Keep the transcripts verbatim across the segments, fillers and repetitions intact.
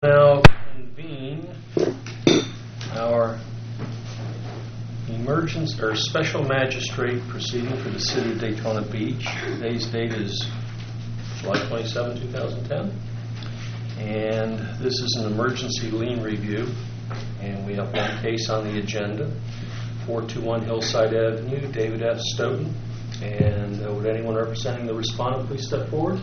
Now convene our emergency or special magistrate proceeding for the city of Daytona Beach. Today's date is July twenty-seventh, two thousand ten, and this is an emergency lien review, and we have one case on the agenda, four two one Hillside Avenue, David F. Stoughton. And uh, would anyone representing the respondent please step forward?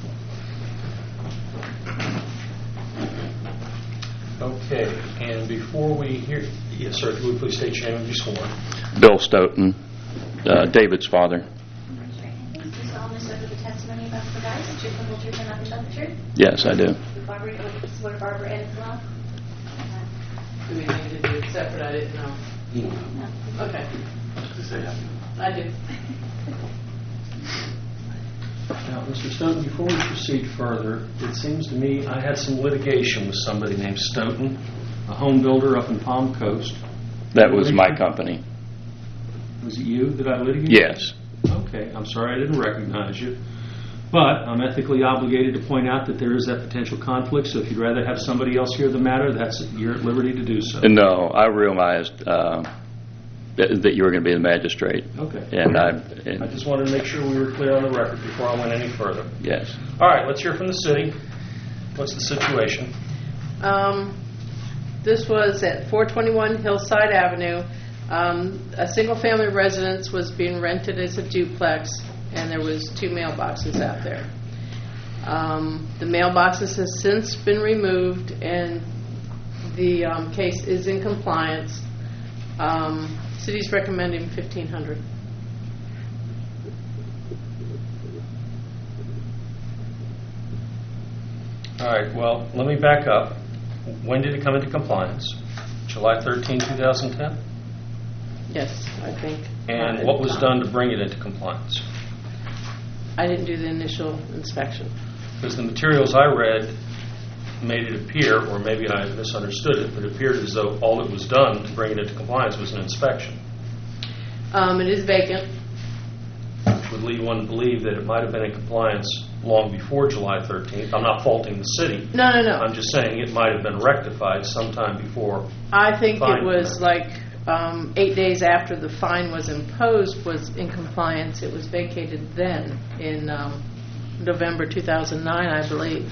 Okay, and before we hear, yes, sir, if you would please state your name and be sworn. Bill Stoughton, uh, David's father. Do you solemnly swear that the testimony about the guys that you can hold truth and nothing but the truth? Yes, I do. The Barbara, swear Barbara and law? Do we need to do it separate? I didn't know. No. Okay. I do. Now, Mister Stoughton, before we proceed further, it seems to me I had some litigation with somebody named Stoughton, a home builder up in Palm Coast. That was my company. Was it you that I litigated? Yes. Okay, I'm sorry I didn't recognize you. But I'm ethically obligated to point out that there is that potential conflict, so if you'd rather have somebody else hear the matter, that's you're at liberty to do so. No, I realized uh, that, that you were going to be the magistrate. Okay. And I. And I just wanted to make sure we were clear on the record before I went any further. Yes. All right, let's hear from the city. What's the situation? Um, this was at four twenty-one Hillside Avenue. Um, a single-family residence was being rented as a duplex, and there was two mailboxes out there. Um, the mailboxes have since been removed, and the um, case is in compliance. Um, city's recommending fifteen hundred dollars. All right, well, let me back up. When did it come into compliance? July thirteenth, two thousand ten? Yes, I think. And what was done to bring it into compliance? I didn't do the initial inspection. Because the materials I read made it appear, or maybe I misunderstood it, but it appeared as though all that was done to bring it into compliance was an inspection, Um, it is vacant. which would lead one to believe that it might have been in compliance long before July thirteenth. I'm not faulting the city. No, no, no. I'm just saying it might have been rectified sometime before. I think Fine. it was like um, eight days after the fine was imposed was in compliance. It was vacated then in um, November two thousand nine, I believe.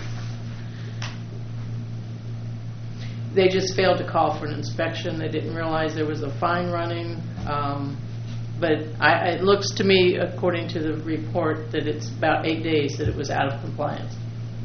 They just failed to call for an inspection. They didn't realize there was a fine running. Um, but I, it looks to me, according to the report, that it's about eight days that it was out of compliance.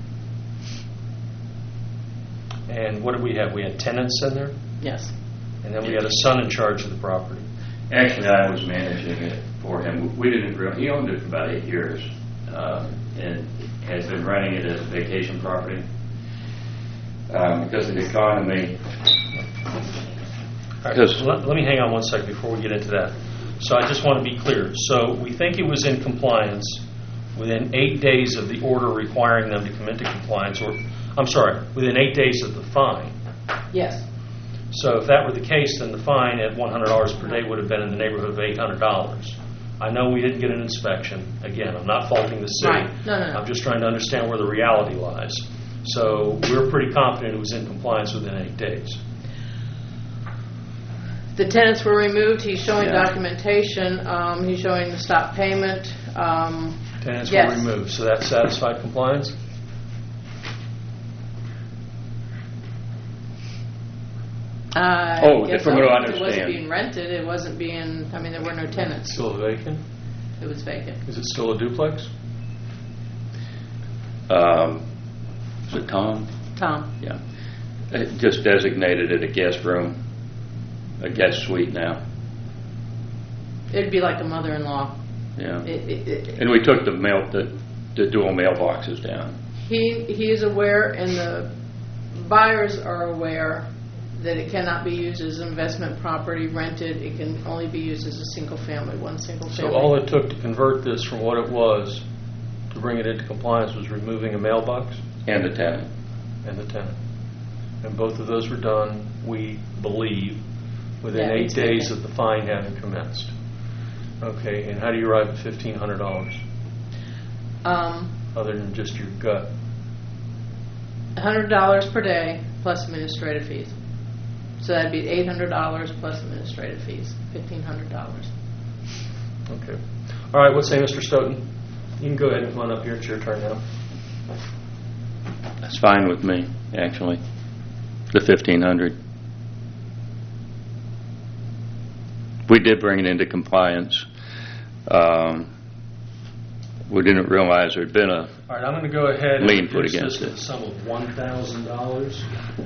And what did we have? We had tenants in there, Yes. and then we had a son in charge of the property. Actually, I was managing it for him. We didn't really, he owned it for about eight years uh, and has been running it as a vacation property. Um, because of the economy. All right, let, let me hang on one second before we get into that. So I just want to be clear. So we think it was in compliance within eight days of the order requiring them to come into compliance, or I'm sorry, within eight days of the fine. Yes. So if that were the case, then the fine at one hundred dollars per day would have been in the neighborhood of eight hundred dollars. I know we didn't get an inspection. Again, I'm not faulting the city. Right. No, no, no. I'm just trying to understand where the reality lies. So we're pretty confident it was in compliance within eight days. The tenants were removed. He's showing Yeah. documentation. Um, he's showing the stop payment. Um, Tenants yes. were removed, so that satisfied compliance? I Oh, guess from so. what I It wasn't understand. being rented. It wasn't being, I mean, there were no tenants. Still vacant? It was vacant. Is it still a duplex? Um, is it Tom? Tom. Yeah. It just designated it a guest room, a guest suite now. It'd be like a mother-in-law. Yeah. It, it, it, And we took the mail, the, the dual mailboxes down. he, he is aware, and the buyers are aware that it cannot be used as investment property rented. It can only be used as a single family, one single family. So all it took to convert this from what it was to bring it into compliance was removing a mailbox And the tenant. and the tenant. And both of those were done, we believe, within Yeah, eight it's days vacant. of the fine having commenced. Okay, and how do you arrive at fifteen hundred dollars, Um, other than just your gut? one hundred dollars per day plus administrative fees. So that'd be eight hundred dollars plus administrative fees, fifteen hundred dollars. Okay. All right, what say Mister Stoughton? You can go ahead and come on up here. It's your turn now. That's fine with me, actually. The fifteen hundred. We did bring it into compliance. Um, we didn't realize there'd been a All right, I'm going to go ahead and lien put reduce against this it. to the sum of one thousand dollars.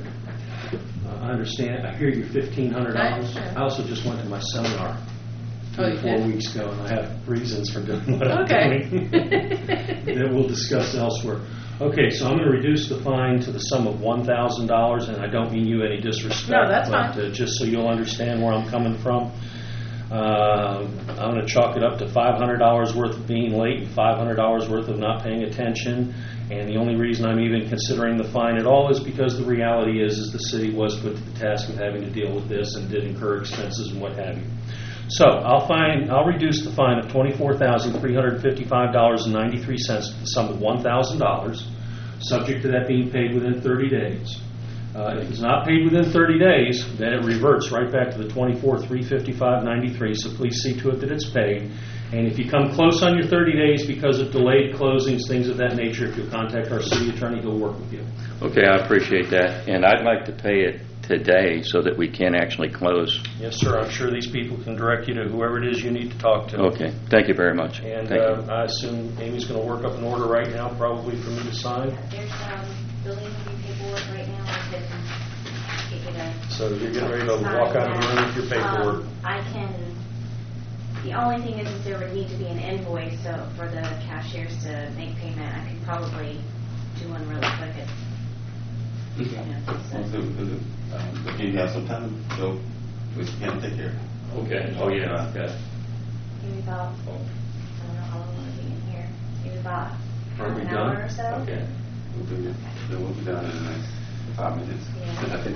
Uh, I understand. I hear you fifteen hundred dollars. Right. I also just went to my seminar Oh, you four did? weeks ago, and I have reasons for doing what I'm Okay. doing that we'll discuss elsewhere. Okay, so I'm going to reduce the fine to the sum of one thousand dollars, and I don't mean you any disrespect. No, that's but, fine. uh, just so you'll understand where I'm coming from. Uh, I'm going to chalk it up to five hundred dollars worth of being late and five hundred dollars worth of not paying attention. And the only reason I'm even considering the fine at all is because the reality is, is the city was put to the task of having to deal with this and did incur expenses and what have you. So I'll fine, I'll reduce the fine of twenty-four thousand three hundred fifty-five dollars and ninety-three cents to the sum of one thousand dollars, subject to that being paid within thirty days. Uh, if it's not paid within thirty days, then it reverts right back to the twenty-four thousand three hundred fifty-five dollars and ninety-three cents, so please see to it that it's paid. And if you come close on your thirty days because of delayed closings, things of that nature, if you'll contact our city attorney, he'll work with you. Okay, I appreciate that. And I'd like to pay it today so that we can actually close. Yes, sir, I'm sure these people can direct you to whoever it is you need to talk to. Okay, thank you very much. And Thank uh, you. I assume Amy's going to work up an order right now, probably for me to sign. There's um, building review paperwork right now. I could get you to So you're getting ready to walk out of the room with your paperwork. Um, I can, the only thing is that there would need to be an invoice so for the cashiers to make payment. I could probably do one really quick. If, you know, So, so- um, Can you have some time, so we can take care of it? Okay, oh yeah, okay. maybe about, I don't know how long we'll be in here. Maybe about half Are we an done? hour or so. Okay. We'll do it, then we'll be done in the next five minutes. Yeah. I think,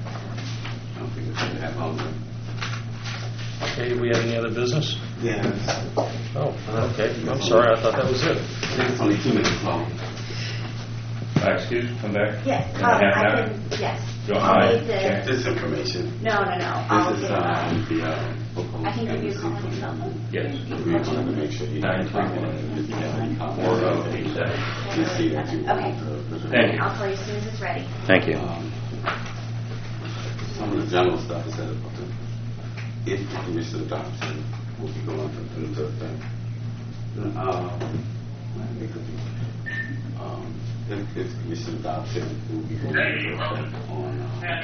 I don't think it's going to have longer. Okay, do we have any other business? Yeah, Oh, okay. I'm sorry, I thought that was it. I think it's only two minutes long. Uh, Excuse, come back? Yes, In um, a half an I hour? can, yes. You want I'll mine? need the- Okay. This information, No, no, no. I'll this is, get, um, um, the, uh, proposed I can give you a amnesty call on your plan. cell phone. Yes. We wanted to make sure you Nine have three a copy one. of it, if you have any copy. Or, uh, he said. You see that you. Okay. Thank you. I'll call you as soon as it's ready. Thank you. Um, Some of the general stuff is that if the commission adopts it, we'll be going to into effect. Um, let me confuse. Um, If if the commission adopts it, we'll be going into effect on, uh,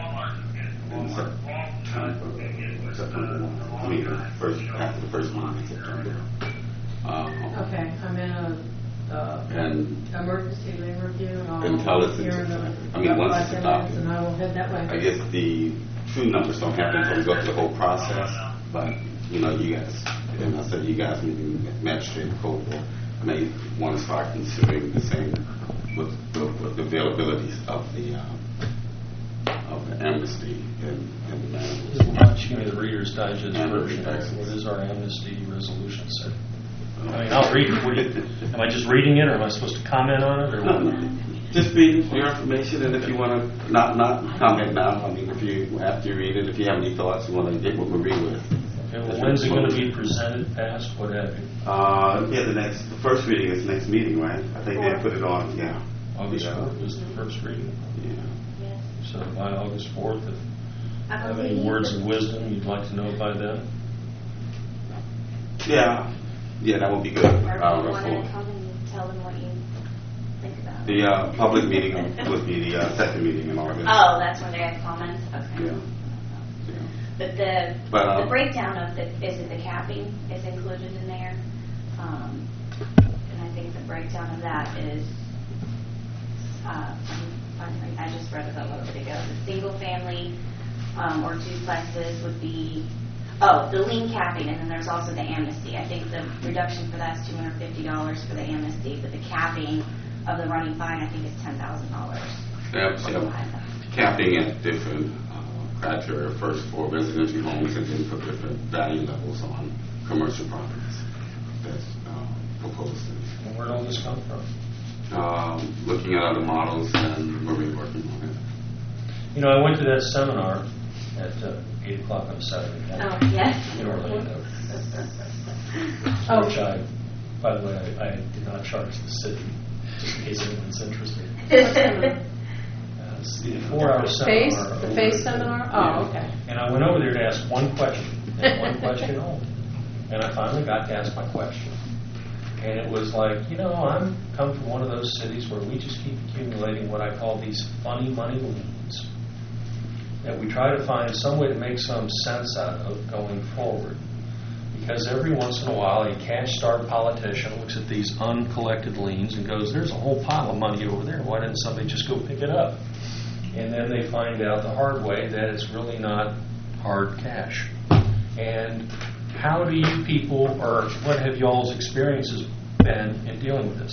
in September, September one. I mean, the first, after the first month in September. Um, Okay, I'm in a, uh, And emergency lane review, and I'll Intelligence. hear in a- I mean, once about it's five, ten adopted. minutes, and I will head that way. I guess the true numbers don't happen until we go through the whole process, but, you know, you guys, and I said you guys, maybe magistrate, code, may want to start considering the same with the, with the availabilities of the, uh, of the amnesty and, and the Why manuals. don't you give me the Reader's Digest version? What is our amnesty resolution say? I mean, I'll read it. What do you, am I just reading it, or am I supposed to comment on it, or No, what? no, just read it for your information, and if you want to, not, not comment now, I mean, if you, after you read it, if you have any thoughts, you want to get with Marie with. Okay, well, when's it going to be presented, passed, what have you? Uh, yeah, the next, the first reading is next meeting, right? I think they put it on, yeah. August Yeah. fourth is the first reading. Yeah. Yes. So by August fourth, if I you have any believe words that- of wisdom you'd like to know by then? Yeah, yeah, that would be good. Or if you Uh, want to for- come and tell them what you think about it. The, uh, public meeting would be the, uh, second meeting in August. Oh, that's when they have comments? Okay. Yeah. Yeah. But the, But, um, the breakdown of the, is it the capping is included in there? Um, and I think the breakdown of that is, uh, I'm- I just read it a little bit ago. The single family, um, or duplexes would be, oh, the lien capping, and then there's also the amnesty. I think the reduction for that's two hundred fifty dollars for the amnesty, but the capping of the running fine, I think is ten thousand dollars. Yeah, so capping at different, uh, criteria, first for residential homes and then for different value levels on commercial properties. That's, uh, proposed. And where'd all this come from? Um, looking at other models and Marie working on it. You know, I went to that seminar at uh, eight o'clock on a Saturday morning Oh, yes. in Orlando. Oh. Which I, by the way, I, I did not charge the city, just in case anyone's interested. Uh, it's the four-hour Face, seminar. the over- face seminar? Oh, okay. And I went over there to ask one question, and one question only. And I finally got to ask my question. And it was like, you know, I'm come from one of those cities where we just keep accumulating what I call these funny money liens, that we try to find some way to make some sense out of going forward. Because every once in a while, a cash-starved politician looks at these uncollected liens and goes, there's a whole pile of money over there. Why didn't somebody just go pick it up? And then they find out the hard way that it's really not hard cash. And how do you people, or what have y'all's experiences been in dealing with this?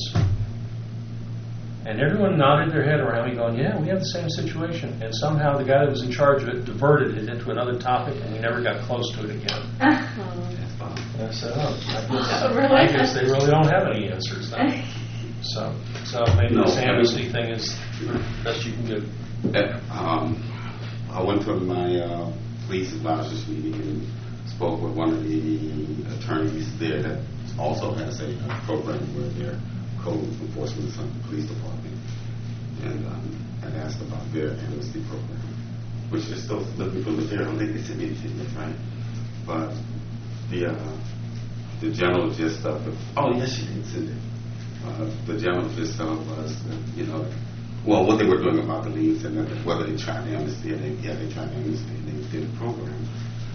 And everyone nodded their head around me going, yeah, we have the same situation. And somehow the guy that was in charge of it diverted it into another topic, and we never got close to it again. And I said, oh, I guess, Oh, really? I guess they really don't have any answers then. So, so maybe No, this I mean- amnesty thing is the best you can do. Uh, um, I went to my uh, police advisors meeting and spoke with one of the attorneys there that also has a uh, program where their code enforcement is under the police department, and um, had asked about their amnesty program, which is still looking for material. I don't think they sent me anything yet, right? But the uh, the general gist of it. Oh yes, she did send it. Uh, the general gist of it was, that, you know, well, what they were doing about the liens and that whether they tried amnesty, and they, yeah, they tried amnesty and they did a program,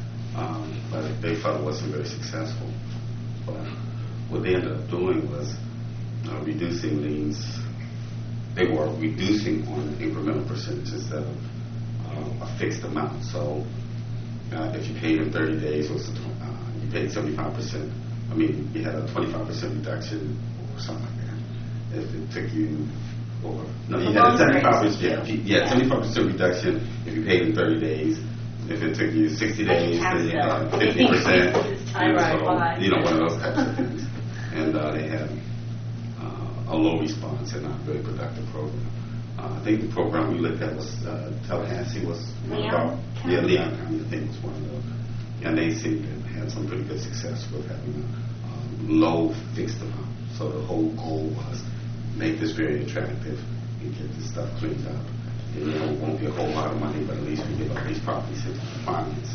um, but they felt it wasn't very successful. But what they ended up doing was uh, reducing liens. They were reducing on an incremental percentage instead of uh, a fixed amount. So uh, if you paid in thirty days, it was, uh, you paid seventy-five percent. I mean, you had a twenty-five percent reduction or something like that. If it took you, or no, you The had a loan seventy-five rate. percent. Yeah, yeah, seventy-five percent reduction if you paid in thirty days. If it took you sixty Like a days, tax then you bill. had fifty percent. It's time right. to You know, one of those types of things. And uh, they had uh, a low response and not a very productive program. Uh, I think the program we looked at was uh, Tallahassee was one Leon of our, County? yeah, Leon County, I think was one of those. And they seemed to have some pretty good success with having a um, low fixed amount. So the whole goal was make this very attractive and get this stuff cleaned up. And, you know, it won't be a whole lot of money, but at least we get all these properties into compliance.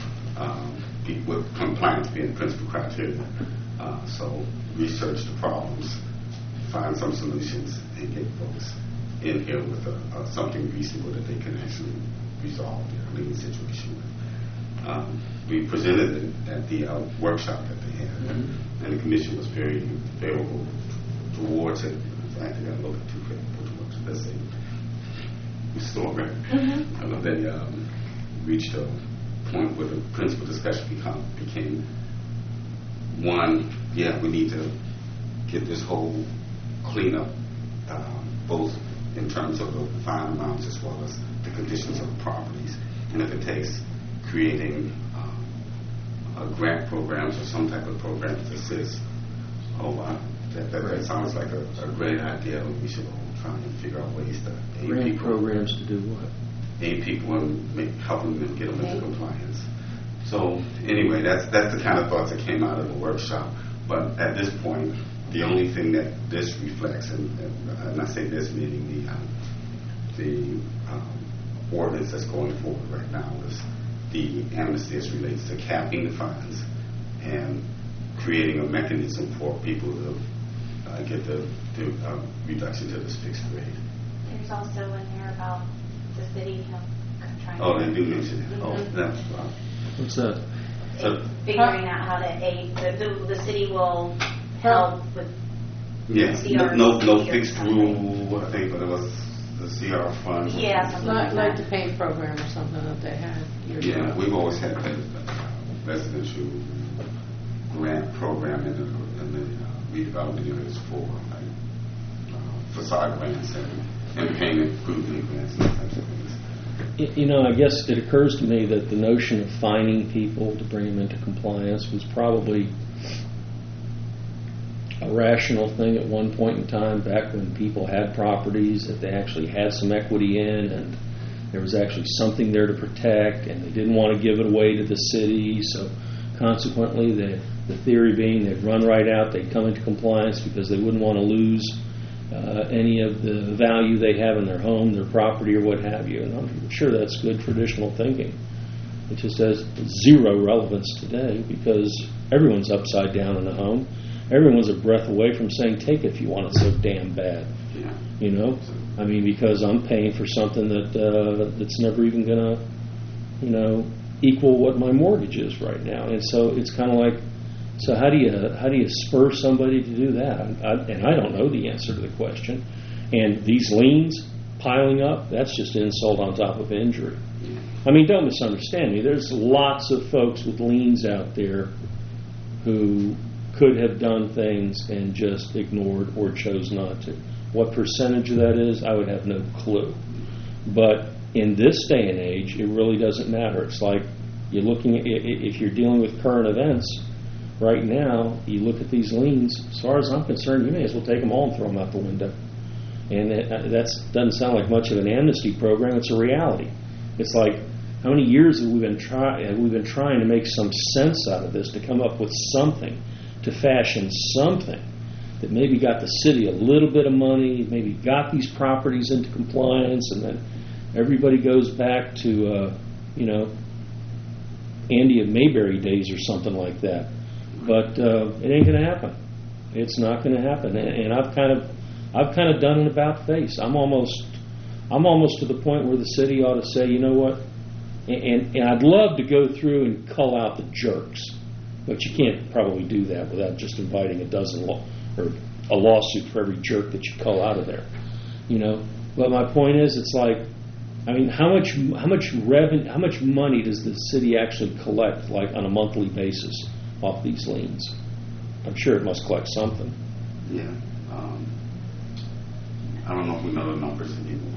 Um, be- with compliance being the principal criteria. Uh, so research the problems, find some solutions, and get folks in here with a, a, something reasonable that they can actually resolve their lien situation with. Um, we presented it at the uh, workshop that they had, Mm-hmm. and the commission was very favorable towards it. In fact, they got a little bit too favorable towards it. Let's say restore it. Mhm. I know they um, reached a point where the principal discussion become, became one, yeah, we need to get this whole cleanup, um, both in terms of the fine amounts as well as the conditions of the properties. And if it takes creating um, a grant programs or some type of program to assist, oh wow, that, that, that sounds like a, a great idea. We should all try and figure out ways to aid Grant people programs to do what? aid people and make, helping them get them into compliance. So anyway, that's that's the kind of thoughts that came out of the workshop. But at this point, the only thing that this reflects, and, and, and I say this meaning the um, the um, ordinance that's going forward right now, is the amnesty as relates to capping the fines and creating a mechanism for people to uh, get the, the uh, reduction to this fixed rate. There's also in there about the city, you know, trying Oh, to. they do mention it. Oh, Mhm. that's wow. What's that? So, Figuring out how to aid, the, the, the city will help with, yeah, C no, R no, no C or fixed something. rule. I think, but it was the C R fund. Yeah, something Like, like like the that. paint program or something that they had years Yeah, ago. we've always had the uh, residential grant program in the, in the uh, redevelopment areas for like uh, facade grants and, and payment improvement grants and those types of things. Y- You know, I guess it occurs to me that the notion of fining people to bring them into compliance was probably a rational thing at one point in time, back when people had properties that they actually had some equity in, and There was actually something there to protect, and they didn't want to give it away to the city, so consequently, the, the theory being they'd run right out, they'd come into compliance because they wouldn't want to lose uh, any of the value they have in their home, their property, or what have you. And I'm sure that's good traditional thinking. It just has zero relevance today because everyone's upside down in a home. Everyone's a breath away from saying, take it if you want it so damn bad. Yeah. You know? I mean, because I'm paying for something that uh, that's never even going to, you know, equal what my mortgage is right now. And so it's kind of like, so how do you how do you spur somebody to do that? I, I, and I don't know the answer to the question. And these liens piling up, that's just insult on top of injury. I mean, don't misunderstand me. There's lots of folks with liens out there who could have done things and just ignored or chose not to. What percentage of that is, I would have no clue. But in this day and age, it really doesn't matter. It's like you're looking at, if you're dealing with current events, right now, you look at these liens, as far as I'm concerned, you may as well take them all and throw them out the window. And that doesn't sound like much of an amnesty program. It's a reality. It's like, how many years have we been try, have we been trying to make some sense out of this, to come up with something, to fashion something that maybe got the city a little bit of money, maybe got these properties into compliance, and then everybody goes back to, uh, you know, Andy of Mayberry days or something like that. But uh, it ain't going to happen. It's not going to happen. And, and I've kind of, I've kind of done an about face. I'm almost, I'm almost to the point where the city ought to say, you know what? And, and, and I'd love to go through and cull out the jerks, but you can't probably do that without just inviting a dozen law or a lawsuit for every jerk that you cull out of there, you know. But my point is, it's like, I mean, how much how much revenue, how much money does the city actually collect, like on a monthly basis, off these liens? I'm sure it must collect something. Yeah. Um, I don't know if we know the numbers anymore.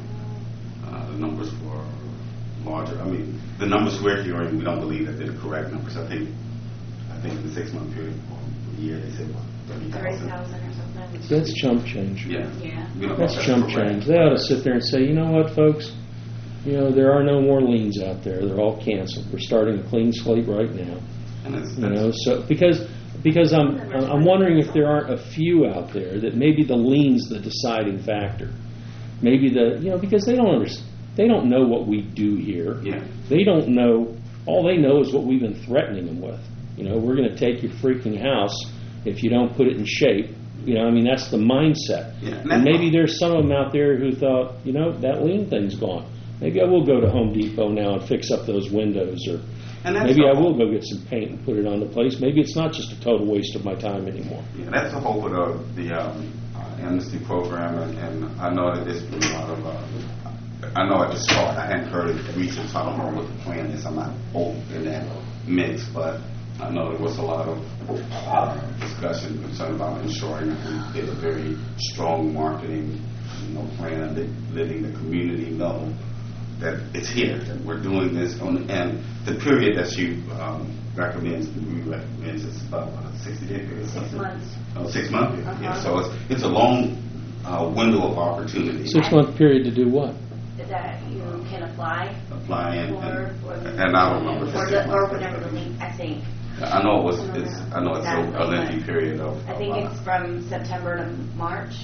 Uh, the numbers for larger. I mean, the numbers we're hearing, we don't believe that they're the correct numbers. I think, I think in the six-month period or a year, they said what, thirty thirty thousand. thousand or something. That's chump change. Yeah. Yeah. We don't know That's if chump correct. change. They ought to sit there and say, you know what, folks? You know, there are no more liens out there. They're all canceled. We're starting a clean slate right now. And it's, You know, so because because I'm I'm wondering if there aren't a few out there that maybe the lien's the deciding factor. Maybe the you know because they don't understand, they don't know what we do here. Yeah. They don't know. All they know is what we've been threatening them with. You know, we're going to take your freaking house if you don't put it in shape. You know, I mean that's the mindset. Yeah. And maybe there's some of them out there who thought, you know, that lien thing's gone. Maybe I will go to Home Depot now and fix up those windows, or And that's maybe the I hope. will go get some paint and put it on the place. Maybe it's not just a total waste of my time anymore. Yeah, that's the hope of the, the um, uh, amnesty program, and, and I know that there's been a lot of. Uh, I know at the start I hadn't heard of research, so I don't know what the plan is. I'm not old in that mix, but I know there was a lot of uh, discussion concerned about ensuring that we did a very strong marketing, you know, plan, that letting the community know that it's here, that we're doing this, on, and the period that she um, recommends, we recommends is about what, a sixty-day period? Six months. Oh, six months. Yeah. Uh-huh. So it's it's a long uh, window of opportunity. Six month period to do what? That you can apply Apply and, for, and, or, and I don't remember. if or, it's the, six or months, whenever but- the link, I think. I know it was. I don't It's, know I know it's a, a exactly, lengthy but period of. I think of, it's from September to March.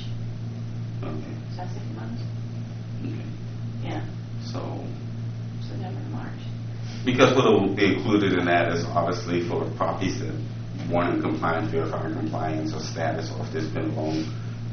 uh, okay. Is that six months? Okay. Yeah, So. September to March. Because what will be included in that is obviously for properties that weren't in compliance, verifying compliance or status, or if there's been long,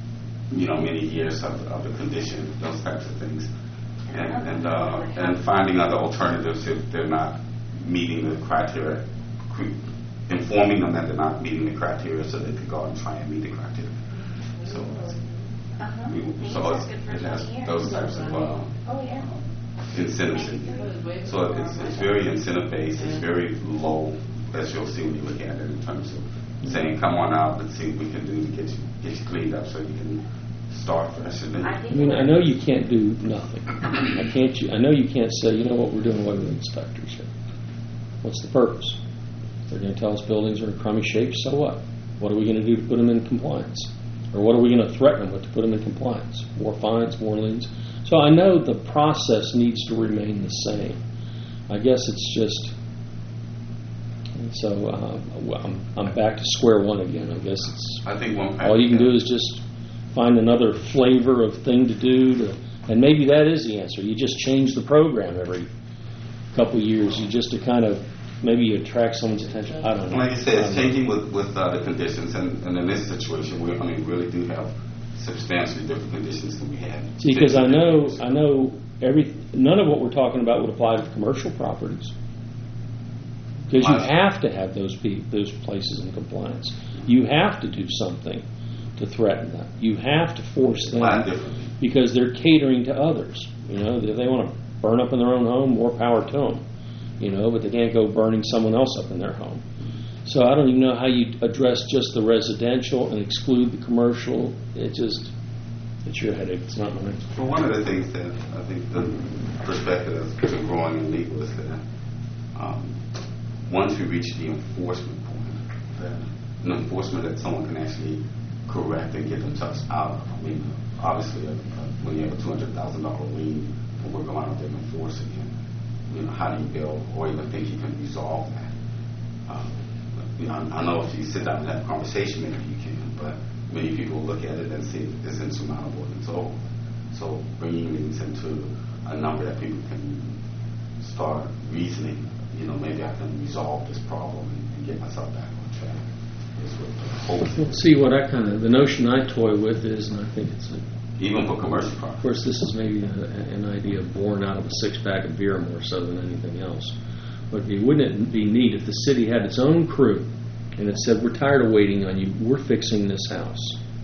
you know, many years of, of the condition, those types of things, and and uh, and finding other alternatives if they're not meeting the criteria, cre- informing them that they're not meeting the criteria, so they can go out and try and meet the criteria. So, Uh-huh. we, I think so that's it's, good for it has twenty years. those types of uh, Oh, yeah. incentives. in it. So it's, it's very incentive based, it's very low, as you'll see when you look at it, in terms of saying, come on out, let's see what we can do to get you, get you cleaned up so you can start fresh. And then, I I think mean, it I know works. you can't do nothing. I can't. You, I know you can't say, you know what, we're doing away with inspectors here. What's the purpose? They're going to tell us buildings are in crummy shape. So what? What are we going to do to put them in compliance? Or what are we going to threaten them with to put them in compliance? More fines, more liens. So I know the process needs to remain the same. I guess it's just, so uh, well, I'm, I'm back to square one again. I guess it's, I think one. all you can do is just find another flavor of thing to do, to, and maybe that is the answer. You just change the program every couple of years, you just to kind of, maybe you attract someone's attention. I don't know. Like I said, it's I don't know. changing with, with uh, the conditions, and, and in this situation, we, I mean, really do have substantially different conditions than we had. See, because I know, I know every, none of what we're talking about would apply to commercial properties. Because you Right. have to have those pe- those places in compliance. You have to do something to threaten them. You have to force them, Apply differently. because they're catering to others. You know, if they want to burn up in their own home, more power to them. You know, but they can't go burning someone else up in their home. So I don't even know how you address just the residential and exclude the commercial. It just, it's your headache. It's not mine. Well, one of the things that I think the perspective that's been growing in legal is that um, once we reach the enforcement point, that an enforcement that someone can actually correct and get themselves out of. I mean, obviously, uh, when you have a two hundred thousand dollars lien and we're going out there and enforcing it, you know, how do you build or even think you can resolve that? Um, you know, I, I know if you sit down and have a conversation, maybe you can, but many people look at it and see it's insurmountable and it's over. So bringing things into a number that people can start reasoning, you know, maybe I can resolve this problem and, and get myself back on track. Is what the hope Well, is. see, what I kind of, the notion I toy with is, and I think it's, a, Even for commercial of property. course, this is maybe a, an idea born out of a six-pack of beer more so than anything else. But it, wouldn't it be neat if the city had its own crew and it said, we're tired of waiting on you, we're fixing this house.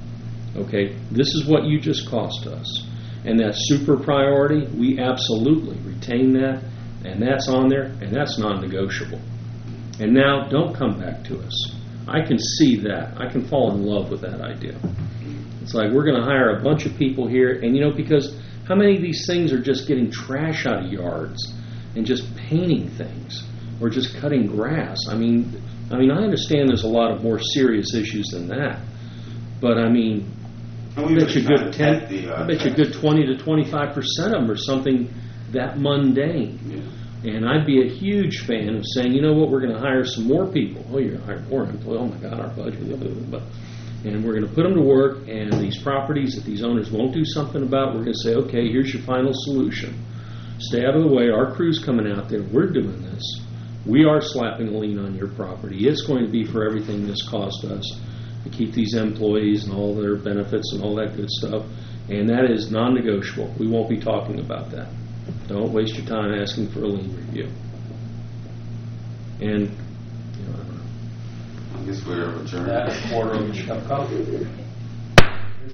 Okay, this is what you just cost us. And that super priority, we absolutely retain that, and that's on there, and that's non-negotiable. And now, don't come back to us. I can see that. I can fall in love with that idea. It's like we're going to hire a bunch of people here, and you know, because how many of these things are just getting trash out of yards and just painting things or just cutting grass? I mean, I mean, I understand there's a lot of more serious issues than that, but I mean, And I we bet really you a trying good to ten. test the, uh, I bet you a good twenty to twenty-five percent of them are something that mundane. Yeah. And I'd be a huge fan of saying, you know what, we're going to hire some more people. Oh, you're going to hire more employees. Oh, my God, our budget. Blah, blah, blah, blah. And we're going to put them to work, and these properties that these owners won't do something about, we're going to say, okay, here's your final solution. Stay out of the way. Our crew's coming out there. We're doing this. We are slapping a lien on your property. It's going to be for everything this cost us to keep these employees and all their benefits and all that good stuff. And that is non-negotiable. We won't be talking about that. Don't waste your time asking for a lien review. And, you know, I don't know. I guess we're adjourned. That, quarter of a cup of coffee.